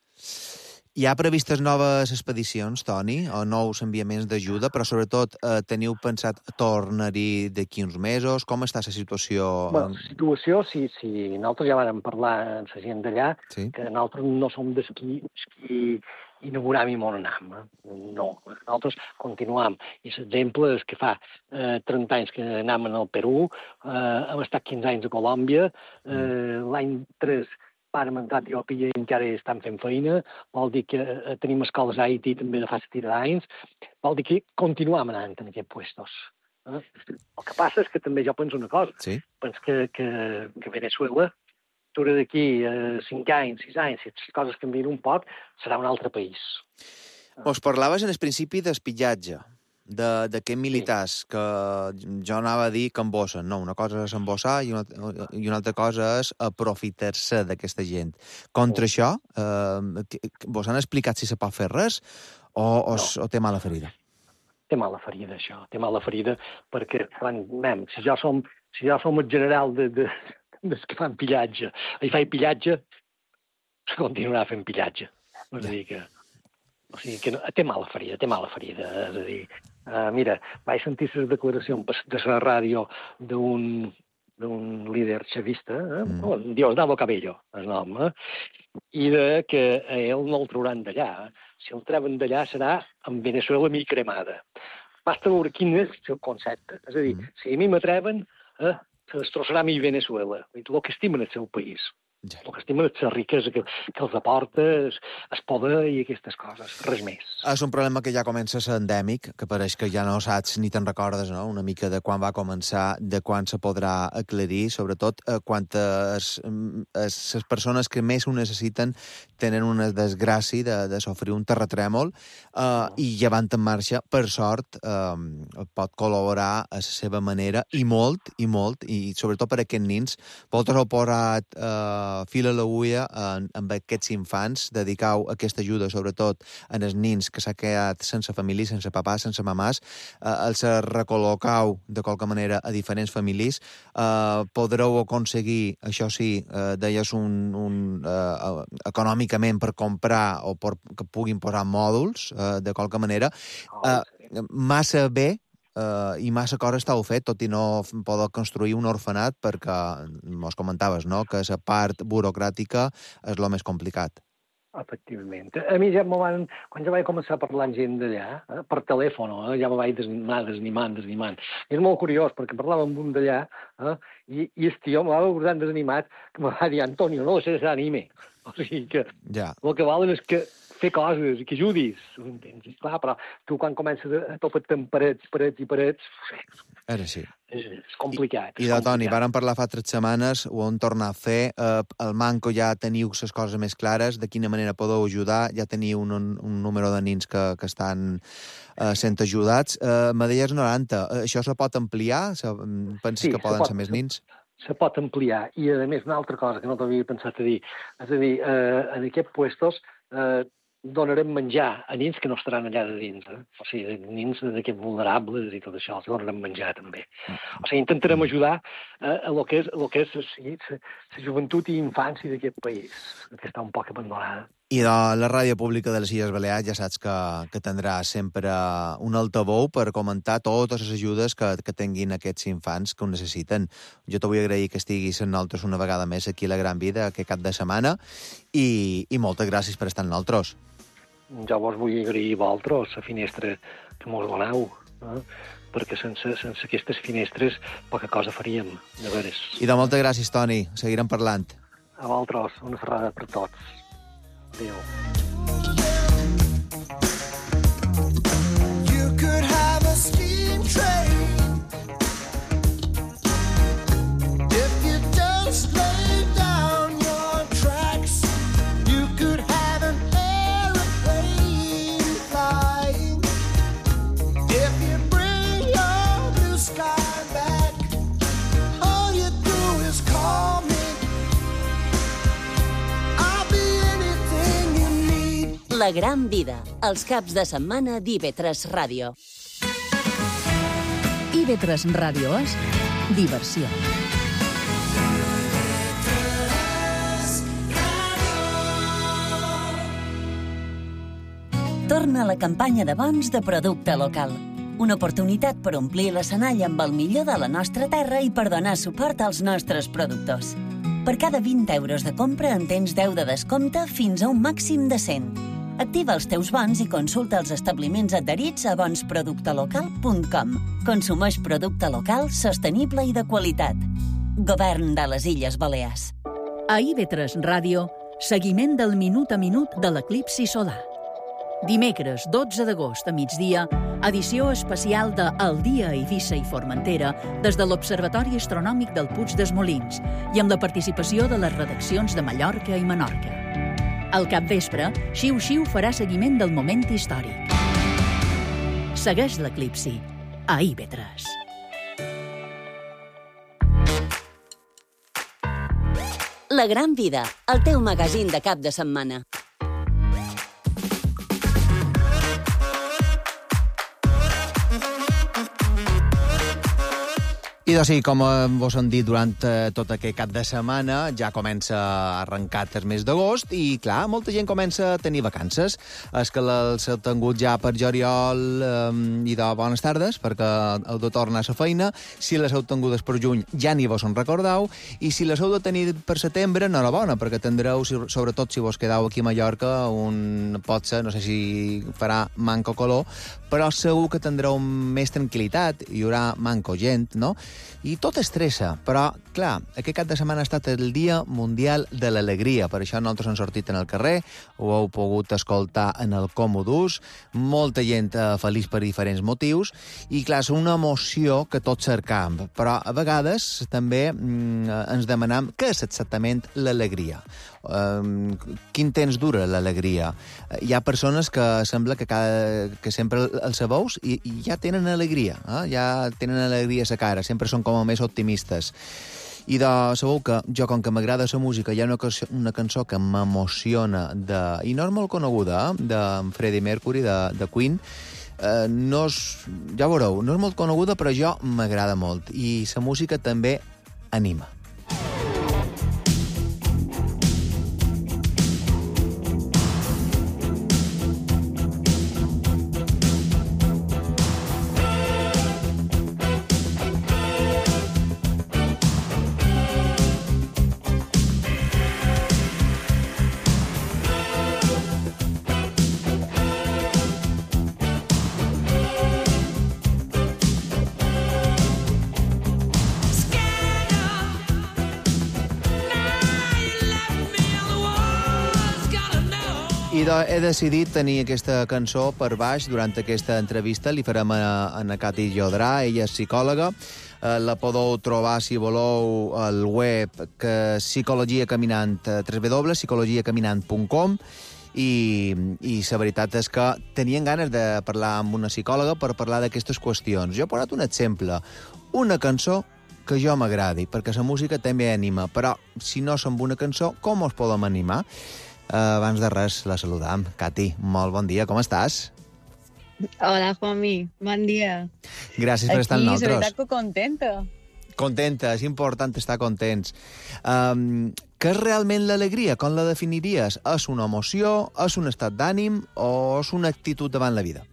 Hi ha previstes noves expedicions, Toni, o nous enviaments d'ajuda, però sobretot teniu pensat tornar-hi d'aquí uns mesos? Com està la situació? La situació, sí. Nosaltres ja vam parlar amb la gent d'allà, que nosaltres no som dels qui inauguram i on anam. No, nosaltres continuam. I l'exemple és que fa 30 anys que anàvem al Perú, hem estat 15 anys a Colòmbia, l'any 3 vàrem entrar a Etiòpia i encara estan fent feina, vol dir que tenim escoles a Haití també de fa 7 d'anys, vol dir que continuam anant en aquests puestos. El que passa és que també jo penso una cosa, penso que Venezuela, d'aquí 5 anys, 6 anys, si les coses canvien un poc, serà un altre país. Us parlaves en el principi d'espillatge, d'aquests militars, que jo anava a dir que embossen. No, una cosa és embossar i una altra cosa és aprofitar-se d'aquesta gent. Contra això, vos han explicat si se pot fer res o té mala ferida? Té mala ferida, això. Té mala ferida perquè, si jo som el general des que fan pillatge, i fa pillatge, continuarà fent pillatge. És a dir que... O sigui que té mala ferida. És a dir, mira, vaig sentir les declaracions de la ràdio d'un líder xavista, Diosdado Cabello, el nom, i que a ell no el trauran d'allà. Si el treuen d'allà serà en Venezuela mi cremada. Basta veure quin és el concepte. És a dir, si a mi m'atreven, se destrossarà mi Venezuela. El que estimen el seu país. El que estimen és la riquesa que els aporta, el poder i aquestes coses. Res més. És un problema que ja comença a ser endèmic, que pareix que ja no saps ni te'n recordes, no?, una mica de quan va començar, de quan se podrà aclarir, sobretot quan les persones que més ho necessiten tenen una desgràcia de sofrir un terratrèmol i llevant en marxa, per sort, pot col·laborar a la seva manera i molt, i sobretot per a aquests nins. Vosaltres heu posat fil a l'agulla amb aquests infants, dedicau aquesta ajuda sobretot en els nins que s'ha quedat sense família, sense papà, sense mamàs, els recol·locau de qualque manera a diferents famílies, podreu aconseguir, això sí, deies econòmicament per comprar o que puguin posar mòduls, de qualque manera, massa bé i massa coses estàu fet, tot i no poder construir un orfenat, perquè mos comentaves, no?, que la part burocràtica és el més complicat. Efectivament. A mi ja quan ja vaig començar a parlar amb gent d'allà, per telèfon, ja me vaig desanimant. I és molt curiós, perquè parlava amb un d'allà i el tio me va abordant desanimat, que me va dir, Antonio, no se desanime. O sigui que el que volen és que fer coses i que ajudis. Clar, però tu quan comences a topar-te amb parets... Era així. És complicat. I de Toni, vàrem parlar fa 3 setmanes, ho hem tornat a fer. Al Manco ja teniu les coses més clares, de quina manera podeu ajudar, ja teniu un número de nins que estan sent ajudats. Me deies 90. Això se pot ampliar? Penses que poden ser més nins? Se pot ampliar. I, a més, una altra cosa que no t'havia pensat a dir. És a dir, en aquests puestos donarem menjar a nins que no estaran allà de dins. O sigui, nins d'aquests vulnerables i tot això, els donarem menjar també. O sigui, intentarem ajudar a lo que és la joventut i infància d'aquest país, que està un poc abandonada. I la Ràdio Pública de les Illes Balears ja saps que tindrà sempre un altaveu per comentar totes les ajudes que tinguin aquests infants que ho necessiten. Jo te vull agrair que estiguis amb nosaltres una vegada més aquí a la Gran Vida aquest cap de setmana i moltes gràcies per estar amb nosaltres. Jo vos vull agrair a vosaltres la finestra que mos doneu, perquè sense aquestes finestres poca cosa faríem, de veres. I de moltes gràcies, Toni. Seguirem parlant. A vosaltres, una ferrada per tots. Adéu. You could have a steam train if you just lay down your tracks. You could have an aeroplane La gran vida, els caps de setmana d'IV3 Ràdio. IV3 Ràdio és diversió. Torna la campanya de bons de producte local. Una oportunitat per omplir l'escenari amb el millor de la nostra terra i per donar suport als nostres productors. Per cada 20 euros de compra en tens 10 de descompte fins a un màxim de 100. Activa els teus bons i consulta els establiments adherits a bonsproductelocal.com. Consumeix producte local, sostenible i de qualitat. Govern de les Illes Balears. A IV3 Ràdio, seguiment del minut a minut de l'eclipsi solar. Dimecres 12 d'agost a migdia, edició especial de El dia a Eivissa i Formentera des de l'Observatori Astronòmic del Puig dels Molins i amb la participació de les redaccions de Mallorca i Menorca. Al capvespre, Xiu Xiu farà seguiment del moment històric. Segueix l'eclipsi a IV3. La gran vida, el teu magazín de cap de setmana. I doncs sí, com vos hem dit durant tot aquest cap de setmana, ja comença a arrencar el mes d'agost i, clar, molta gent comença a tenir vacances. És que els heu tingut ja per juliol i de bones tardes, perquè heu de tornar a la feina. Si les heu tingudes per juny, ja ni vos en recordeu. I si les heu de tenir per setembre, enhorabona, perquè tindreu, sobretot si vos quedeu aquí a Mallorca, potser, no sé si farà manco color, però segur que tindreu més tranquil·litat, hi haurà manco gent, no? I tot estressa, però, clar, aquest cap de setmana ha estat el Dia Mundial de l'Alegria. Per això nosaltres hem sortit en el carrer, ho heu pogut escoltar en el Comodús, molta gent feliç per diferents motius, i, clar, és una emoció que tots cercam, però a vegades també ens demanam què és exactament l'alegria. Quin temps dura l'alegria? Hi ha persones que sembla que sempre els veus i ja tenen alegria, ja tenen alegria a la cara, sempre són com a més optimistes. I sabeu que jo, com que m'agrada la música, hi ha una cançó que m'emociona, i no és molt coneguda, de Freddie Mercury, de Queen. Ja veureu, no és molt coneguda, però jo m'agrada molt. I la música també anima. I he decidit tenir aquesta cançó per baix durant aquesta entrevista. Li farem a Cati Llodrà, ella és psicòloga. La podeu trobar, si voleu, al web Psicologia Caminant, www.psicologiacaminant.com. I la veritat és que tenien ganes de parlar amb una psicòloga per parlar d'aquestes qüestions. Jo he posat un exemple, una cançó que jo m'agradi, perquè la música també anima, però si no som una cançó, com us podem animar? Abans de res, la saludam. Cati, molt bon dia, com estàs? Hola, Juanmi, bon dia. Gràcies per estar amb nosaltres. Aquí, la veritat que contenta. Contenta, és important estar contents. Què és realment l'alegria? Com la definiries? És una emoció, és un estat d'ànim o és una actitud davant la vida?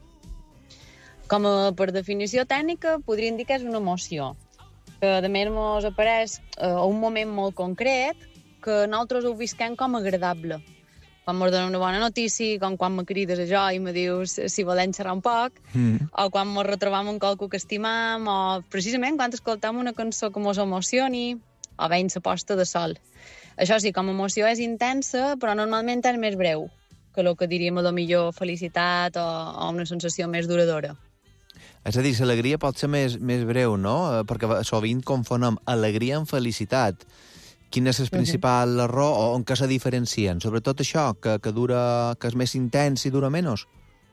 Per definició tècnica, podríem dir que és una emoció, que a més ens apareix a un moment molt concret, que nosaltres ho visquem com agradable. Quan ens donen una bona notícia, com quan me crides a jo i me dius si volem xerrar un poc, o quan ens retrobam amb qualcú que estimam, o precisament quan escoltam una cançó que ens emocioni, o veiem la posta de sol. Això sí, com a emoció és intensa, però normalment és més breu que el que diríem a la millor felicitat o una sensació més duradora. És a dir, l'alegria pot ser més breu, no? Perquè sovint confonem alegria amb felicitat. Quin és el principal error o en què se diferencien? Sobretot això, que és més intens i dura menys?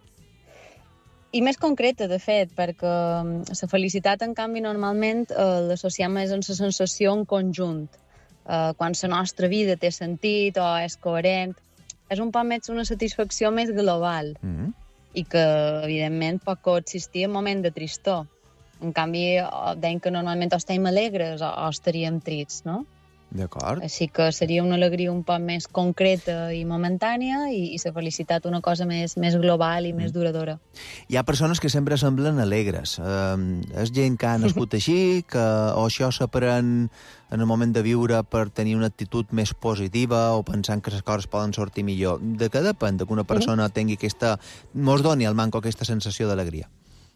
I més concreta, de fet, perquè la felicitat, en canvi, normalment l'associem més amb la sensació en conjunt. Quan la nostra vida té sentit o és coherent, és un poc més una satisfacció més global i que, evidentment, pot coexistir en moment de tristor. En canvi, deim que normalment o estem alegres o estaríem trits, no? D'acord. Així que seria una alegria un poc més concreta i momentània i la felicitat una cosa més global i més duradora. Hi ha persones que sempre semblen alegres. És gent que ha nascut així, o això s'aprèn en el moment de viure per tenir una actitud més positiva o pensant que les coses poden sortir millor. De què depèn que una persona tingui mos doni al manco aquesta sensació d'alegria?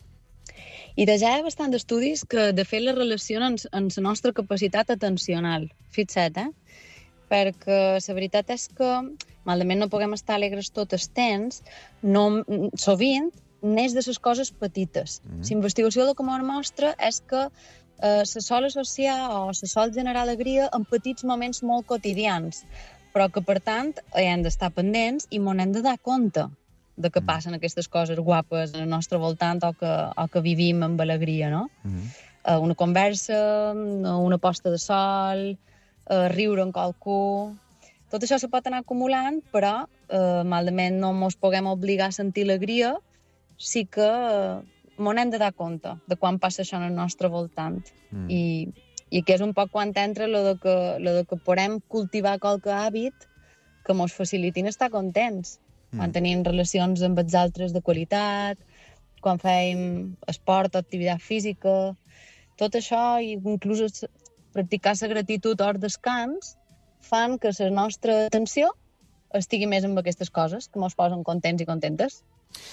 I ja hi ha bastants estudis que, de fet, la relacionen amb la nostra capacitat atencional. Fixa't, Perquè la veritat és que, malament no puguem estar alegres tot el temps, sovint neix de les coses petites. La investigació el que ens mostra és que se sol associar o se sol generar alegria en petits moments molt quotidians, però que, per tant, hem d'estar pendents i m'ho hem de dar compte de que passen aquestes coses guapes al nostre voltant o que vivim amb alegria, no? Una conversa, una posta de sol, riure amb qualcú... Tot això se pot anar acumulant, però malament no ens puguem obligar a sentir alegria, sí que m'ho hem de dar compte de quan passa això en el nostre voltant. I que és un poc quan entra lo de que podem cultivar qualque hàbit que ens facilitin estar contents. Quan tenim relacions amb els altres de qualitat, quan fem esport o activitat física, tot això, i inclús practicar la gratitud o descans, fan que la nostra atenció estigui més amb aquestes coses, que ens posen contents i contentes.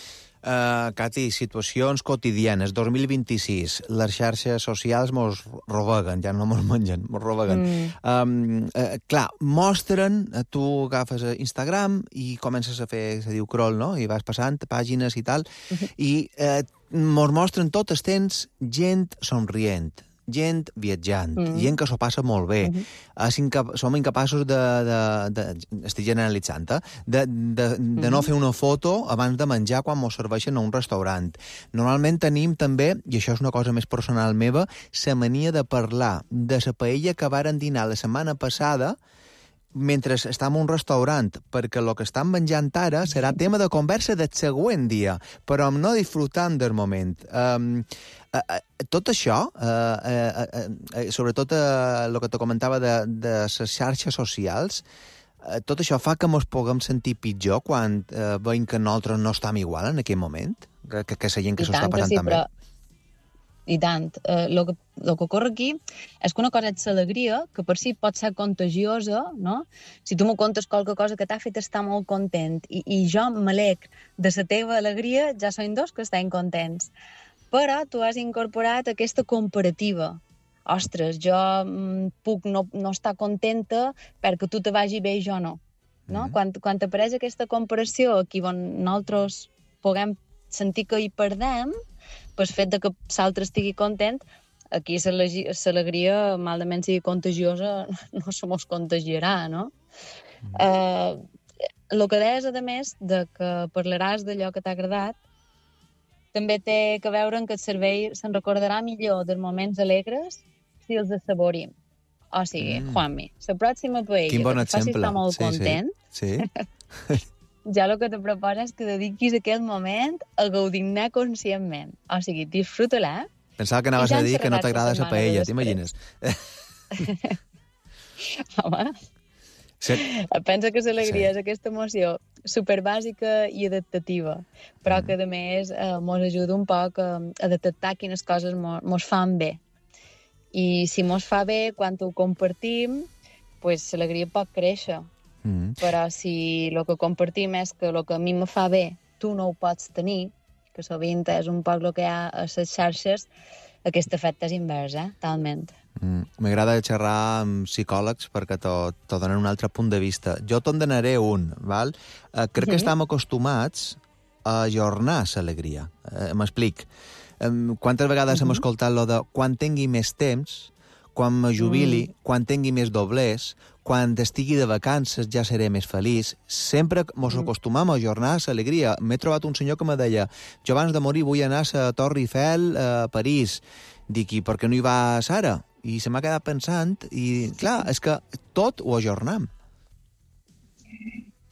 Cati, situacions quotidianes, 2026, les xarxes socials mos robeguen, ja no mos mengen, mos robeguen. Clar, mostren, tu agafes Instagram i comences a fer, se diu crawl, no? I vas passant pàgines i tal, i mos mostren tot el temps gent somrient, gent viatjant, gent que s'ho passa molt bé. Som incapaços estic generalitzant, de no fer una foto abans de menjar quan mos serveixen a un restaurant. Normalment tenim també, i això és una cosa més personal meva, la mania de parlar de la paella que varen dinar la setmana passada mentre estem en un restaurant, perquè el que estan menjant ara serà tema de conversa del següent dia, però no disfrutant del moment. Tot això, sobretot el que te comentava de les xarxes socials, tot això fa que ens puguem sentir pitjor quan veiem que nosaltres no estem igual en aquell moment, que la gent que s'ho està passant també. I tant. El que ocorre aquí és que una cosa és l'alegria, que per si pot ser contagiosa, no? Si tu m'ho contes qualque cosa que t'ha fet estar molt content i jo m'alegre de la teva alegria, ja són dos que estem contents. Però tu has incorporat aquesta comparativa. Ostres, jo puc no estar contenta perquè tu te vagi bé i jo no. Quan apareix aquesta comparació aquí on nosaltres puguem sentir que hi perdem, pel fet de que l'altre estigui content, aquí l'alegria, malament sigui contagiosa, no se mos contagiarà, no? El que deies, a més, de que parlaràs d'allò que t'ha agradat, també té que veure en que el cervell se'n recordarà millor dels moments alegres si els assaborim. O sigui, Juanmi, la pròxima paella que et faci estar molt content, ja el que te proposa és que dediquis aquest moment a gaudir-ne conscientment. O sigui, disfruta-la. Pensava que anaves a dir que no t'agrada la paella, t'imagines? Home, pensa que l'alegria és aquesta emoció superbàsica i adaptativa, però que, a més, mos ajuda un poc a detectar quines coses mos fan bé. I si mos fa bé, quan ho compartim, l'alegria pot créixer. Però si el que compartim és que el que a mi me fa bé tu no ho pots tenir, que sovint és un poc el que hi ha a les xarxes, aquest efecte és invers, talment. M'agrada xerrar amb psicòlegs perquè t'ho donen un altre punt de vista. Jo te'n donaré un, val? Crec que estem acostumats a ajornar l'alegria. M'explic. Quantes vegades hem escoltat lo de quan tingui més temps, quan me jubili, quan tingui més doblers, quan estigui de vacances ja seré més feliç. Sempre mos acostumam a ajornar l'alegria. M'he trobat un senyor que me deia jo abans de morir vull anar a la Torre Eiffel a París. Dic, i per què no hi vas ara? I se m'ha quedat pensant, i clar, és que tot ho ajornam.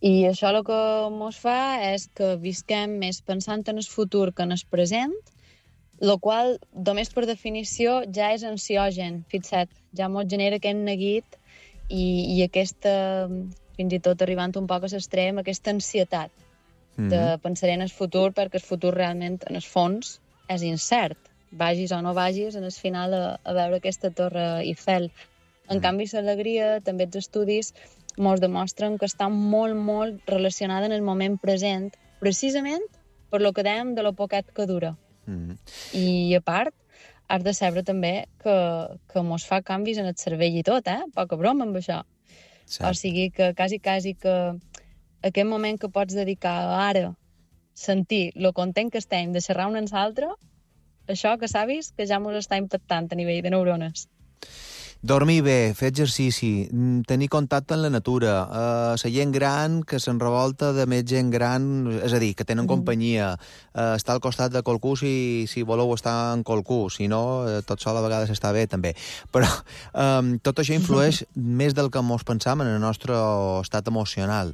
I això el que ens fa és que visquem més pensant en el futur que en el present, el qual, només per definició, ja és ansiogen, fixa't, ja ens genera aquest neguit i aquesta, fins i tot arribant un poc a l'extrem, aquesta ansietat de pensar en el futur, perquè el futur realment, en el fons, és incert. Vagis o no vagis, en el final, a veure aquesta torre Eiffel. En canvi, l'alegria, també els estudis, ens demostren que està molt, molt relacionada en el moment present, precisament per lo que dèiem de lo poquet que dura. I, a part, has de saber també que ens fa canvis en el cervell i tot, Poca broma amb això. O sigui que quasi que aquest moment que pots dedicar ara, sentir lo content que estem de xerrar un amb l'altre, això que sabis que ja ens està impactant a nivell de neurones. Dormir bé, fer exercici, tenir contacte amb la natura, la gent gran que se'n revolta de més gent gran, és a dir, que tenen companyia, estar al costat de qualcú si voleu estar en qualcú, si no, tot sol a vegades està bé també. Però tot això influeix més del que ens pensam en el nostre estat emocional.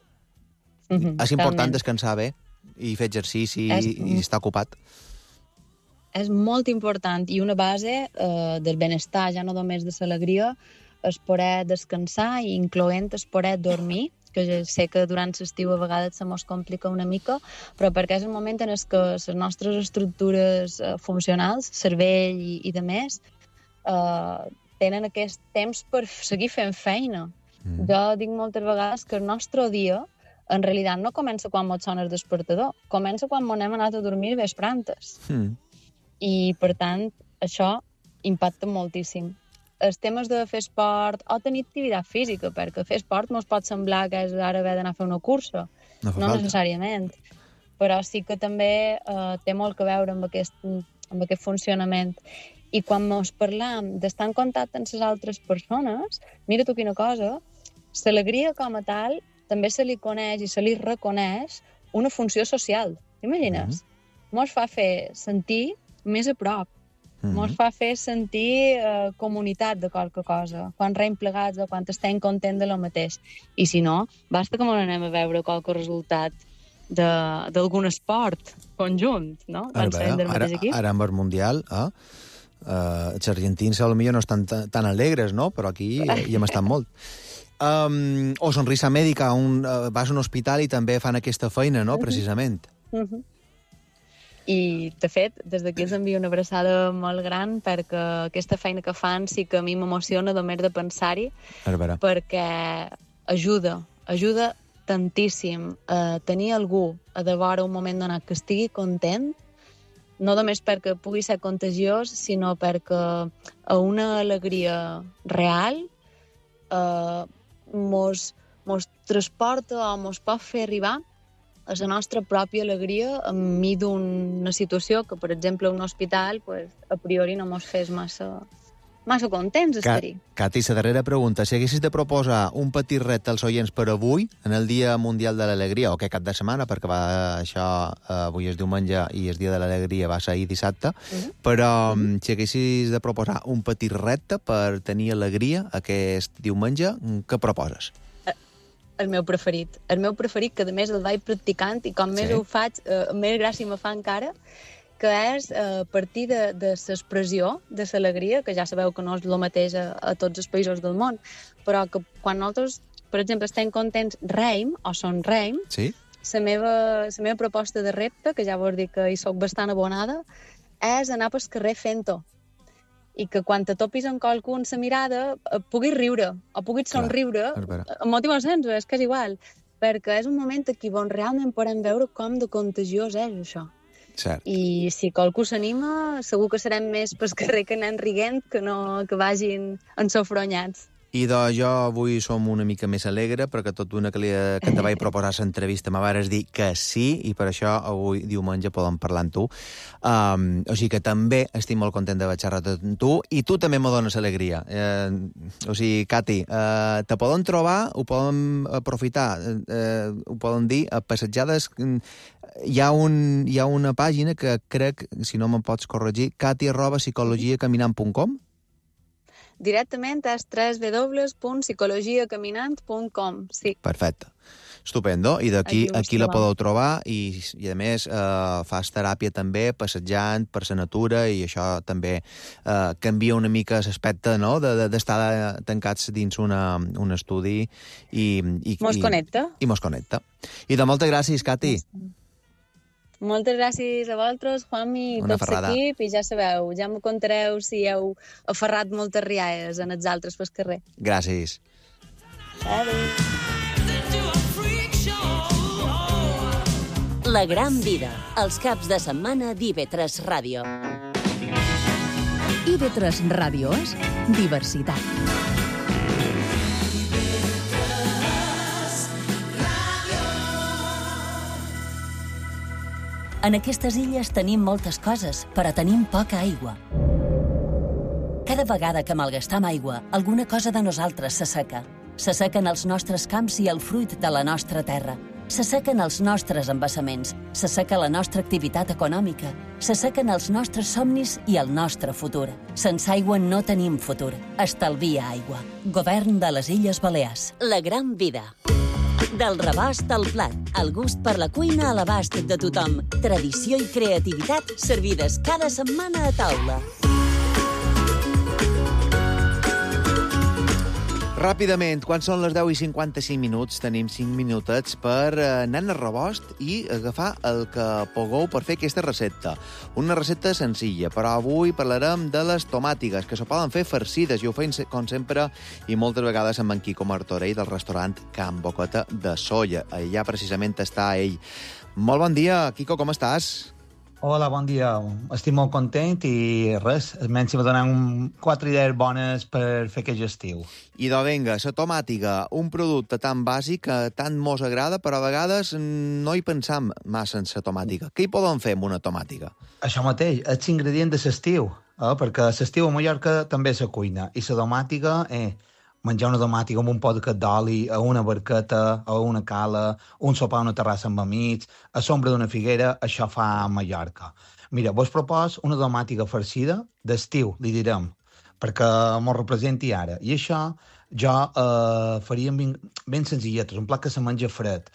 És important descansar bé i fer exercici i estar ocupat. És molt important i una base del benestar, ja no només de l'alegria, és poder descansar i incloent és poder dormir, que ja sé que durant l'estiu a vegades se mos complica una mica, però perquè és el moment en què les nostres estructures funcionals, cervell i de més, tenen aquest temps per seguir fent feina. Jo dic moltes vegades que el nostre dia en realitat no comença quan mos sona el despertador, comença quan mos n'hem anat a dormir vesprantes. I, per tant, això impacta moltíssim. Els temes de fer esport o tenir activitat física, perquè fer esport no es pot semblar que és ara haver d'anar a fer una cursa, no necessàriament, però sí que també té molt a veure amb aquest funcionament. I quan ens parlam d'estar en contacte amb les altres persones, mira tu quina cosa, l'alegria com a tal també se li coneix i se li reconeix una funció social. T'imagines? Ens fa fer sentir més a prop. Ens fa fer sentir comunitat de qualque cosa, quan reim plegats o quan estem contents de lo mateix. I si no, basta que ens anem a veure qualque resultat d'algun esport conjunt, no? Ara amb el Mundial, els argentins potser no estan tan alegres, no? Però aquí hi hem estat molt. O Sonrisa Mèdica, vas a un hospital i també fan aquesta feina, no? Precisament. I, de fet, des d'aquí els envio una abraçada molt gran perquè aquesta feina que fan sí que a mi m'emociona només de pensar-hi, perquè ajuda tantíssim a tenir algú a devora un moment donat que estigui content, no només perquè pugui ser contagiós, sinó perquè a una alegria real mos transporta o mos pot fer arribar a la nostra pròpia alegria enmig d'una situació que, per exemple, a un hospital, a priori no mos fes massa contents estar-hi. Cati, la darrera pregunta. Si haguessis de proposar un petit repte als oients per avui, en el Dia Mundial de l'Alegria, o que cap de setmana, perquè avui és diumenge i el Dia de l'Alegria va ser ahir dissabte, però si haguessis de proposar un petit repte per tenir alegria aquest diumenge, què proposes? El meu preferit, que a més el vaig practicant i com més ho faig, més gràcia me fa encara, que és a partir de l'expressió de l'alegria, que ja sabeu que no és el mateix a tots els països del món, però que quan nosaltres, per exemple, estem contents reim o somreim, la meva proposta de repte, que ja vos dic que hi soc bastant abonada, és anar pel carrer fent-ho. I que quan te topis amb qualcú en la mirada puguis riure o puguis somriure amb motiu o sense, és que és igual, perquè és un moment aquí on realment podem veure com de contagiós és això. I si qualcú s'anima, segur que serem més pel carrer que anem riguent que no que vagin ensofronyats. I jo avui som una mica més alegre, perquè tot d'una que te vaig proposar l'entrevista me vas dir que sí, i per això avui diumenge podem parlar amb tu. O sigui que també estic molt content d'haver xerrat amb tu, i tu també me dones alegria. O sigui, Cati, te poden trobar, ho poden aprofitar, ho poden dir, a Passejades. Hi ha una pàgina que crec, si no me'n pots corregir, cati@psicologiacaminant.com. Directament és www.psicologiacaminant.com, sí. Perfecte. Estupendo. I d'aquí aquí la Ustelà. podeu trobar i a més fas teràpia també passejant per la natura i això també canvia una mica l'aspecte, no?, d'estar tancats dins un estudi i Mos connecta. I mos connecta. I de moltes gràcies, Cati. Moltes gràcies a vosaltres, Juanmi, i Una tot ferrada. l'equip, i ja sabeu, ja m'ho contareu si heu aferrat moltes rialles en els altres pel carrer. Gràcies. Adéu. La gran vida, els caps de setmana d'IV3 Ràdio. IV3 Ràdio és diversitat. En aquestes illes tenim moltes coses, però tenim poca aigua. Cada vegada que malgastam aigua, alguna cosa de nosaltres s'asseca. S'assequen els nostres camps i el fruit de la nostra terra. S'assequen els nostres embassaments, s'asseca la nostra activitat econòmica, s'assequen els nostres somnis i el nostre futur. Sense aigua no tenim futur. Estalvia aigua. Govern de les Illes Balears. La gran vida. Del rebost al plat, el gust per la cuina a l'abast de tothom. Tradició i creativitat servides cada setmana a taula. Ràpidament, quan són les 10:55, tenim 5 minutets per anar a rebost i agafar el que pugueu per fer aquesta recepta. Una recepta senzilla, però avui parlarem de les tomàtigues, que se poden fer farcides, i ho feim, com sempre, i moltes vegades amb en Quico Martorell del restaurant Can Boqueta de Sóller. Allà precisament està ell. Molt bon dia, Quico, com estàs? Hola, bon dia. Estic molt content i res, almenys si me donen 4 idees bones per fer aquest estiu. I doncs vinga, la tomàtiga, un producte tan bàsic que tant mos agrada, però a vegades no hi pensam massa en la tomàtiga. Què hi podem fer amb una tomàtiga? Això mateix, és l'ingredient de l'estiu, perquè l'estiu a Mallorca també és la cuina, i la tomàtiga, menjar una tomàtica amb un pot d'oli, a una barqueta, a una cala, un sopar a una terrassa amb amics, a sombra d'una figuera, això fa a Mallorca. Mira, vos propos una tomàtica farcida d'estiu, li direm, perquè m'ho representi ara. I això jo faríem ben senzilletes, un plat que se menja fred.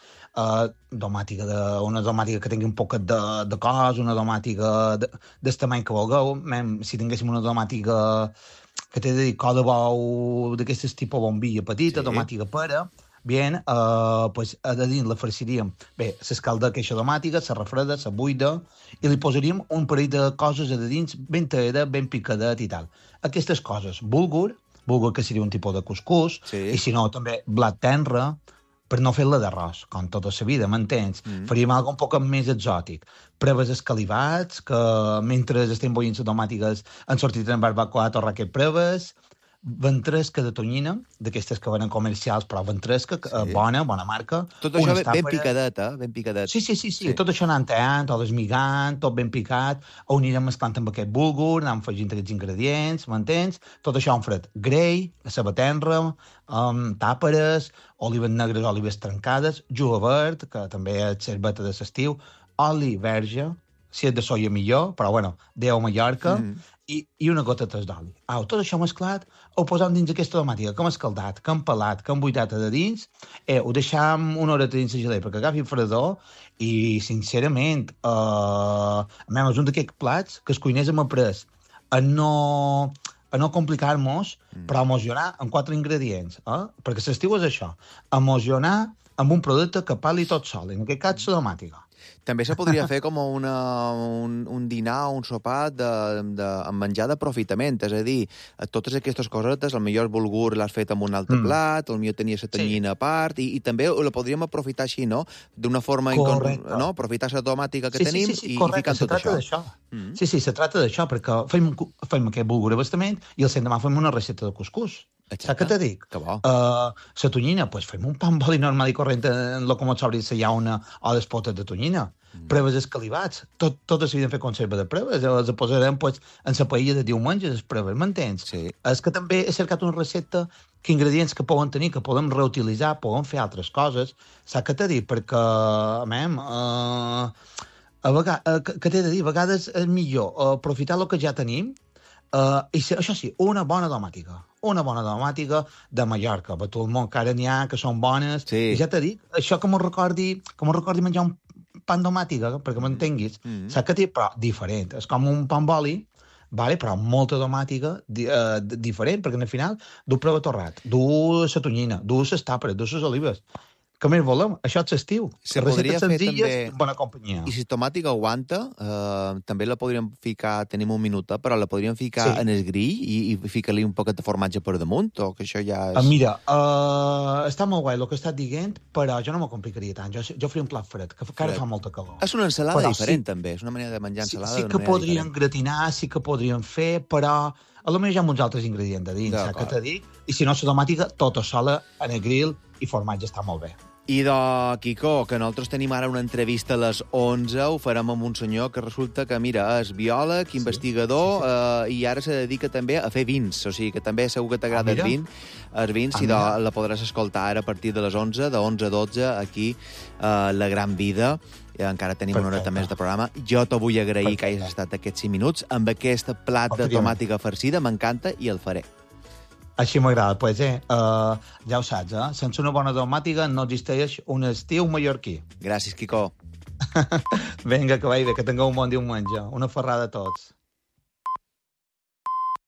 Una tomàtica que tingui un poquet de cos, una tomàtica del tamany que vulgueu. Si tinguéssim una tomàtica que t'he de dir cor de bou d'aquestes tipus bombilla petita, sí. Tomàtica pera, bien, pues a dins la farciríem. Bé, s'escalda aquesta tomàtica, se refreda, se buida, i li posaríem un parell de coses a dins ben tallat, ben picadet i tal. Aquestes coses, búlgur que seria un tipus de cuscús, sí. I si no, també blat tenre, per no fer-la d'arròs, com tota la vida, m'entens? Faríem alguna un poc més exòtic. Preves escalivats, que mentre estem bollint les tomàtiques han sortit en barbacoa o raquet preves, ventresca de tonyina, d'aquestes que venen comercials, però ventresca, sí. Bona marca. Tot això ben picadet, ben picadet. Sí. Tot això anant tallant o desmigant, tot ben picat, ho anirem mesclant amb aquest búlgur, anem afegint aquests ingredients, m'entens? Tot això en fred. Greix, ceba tenra, tàperes, olives negres, olives trencades, julivert, que també és cerbeta de l'estiu, oli verge, si és de soia millor, però bueno, Déu Mallorca, i una goteta d'oli. Tot això mesclat, ho posam dins aquesta tomàtica, que hem escaldat, que hem pelat, que hem buidat a dins, ho deixam una horeta dins la gelera perquè agafi fredor, i sincerament, és un d'aquests plats que els cuiners hem après a no complicar-nos, però emulsionar amb 4 ingredients, perquè l'estiu és això, emulsionar amb un producte que pali tot sol, en aquest cas la tomàtica. També se podria fer com un dinar o un sopar amb menjar d'aprofitament, és a dir, totes aquestes cosetes, el millor bulgur l'has fet amb un altre plat, el millor tenia la tonyina a part, i també la podríem aprofitar així, no? D'una forma... No? Aprofitar la tomàtica que tenim i ficar tot això. Sí, se tracta d'això, perquè fem aquest bulgur a bastament i el demà fem una recepta de cuscús. Saps què te dic? Que bo. La tonyina, doncs fem un pa amb oli normal i corrent en el que ens obri la llauna o les potes de tonyina. Preves escalivats. Tot s'havien de fer conserva de preves. Les posarem en la paella de diumenge, les preves, m'entens? Sí. És que també he cercat una recepta que ingredients que poden tenir, que podem reutilitzar, poden fer altres coses. Saps què t'he dit? Perquè, que t'he de dir, a vegades és millor aprofitar el que ja tenim, Això sí, una bona domàtica. Una bona domàtica de Mallorca. Per tot el món, que ara n'hi ha que són bones. Sí. I ja t'he dit, això que m'ho recordi menjar un pan domàtica, perquè m'entenguis. Saps que té, però diferent. És com un pan boli, vale? Però amb molta domàtica diferent, perquè al final du prova torrat, du la tonyina, du les tàperes, du les olives. Què més volem? Això és l'estiu. Se podria fer també... bona companyia. I si tomàtica aguanta, també la podríem ficar, tenim un minut, però la podríem ficar en el grill i ficar-li un poquet de formatge per damunt, o que això ja és... Mira, està molt guai el que estàs dient, però jo no m'ho complicaria tant. Jo faria un plat fred, que ara fa molta calor. És una ensalada diferent, també. És una manera de menjar ensalada sí que podrien gratinar, sí que podrien fer, però a lo millor hi ha uns altres ingredients de dins, que t'he dit, i si no, la tomàtica tota sola en el grill i formatge està molt bé. I Quico, que nosaltres tenim ara una entrevista a les 11, ho farem amb un senyor que resulta que, mira, és biòleg, investigador, i ara se dedica també a fer vins, o sigui que també segur que t'agrada els vins, i la podràs escoltar ara a partir de les 11, de 11 a 12, aquí, La Gran Vida. Encara tenim una horeta més de programa. Jo t'ho vull agrair que hagis estat aquests 5 minuts amb aquest plat de tomàtica farcida, m'encanta i el faré. Així m'agrada. Pues, ja ho saps, sense una bona domàtica no existeix un estiu mallorquí. Gràcies, Quico. Vinga, que vagi bé, que tingueu un bon diumenge. Una ferrada a tots.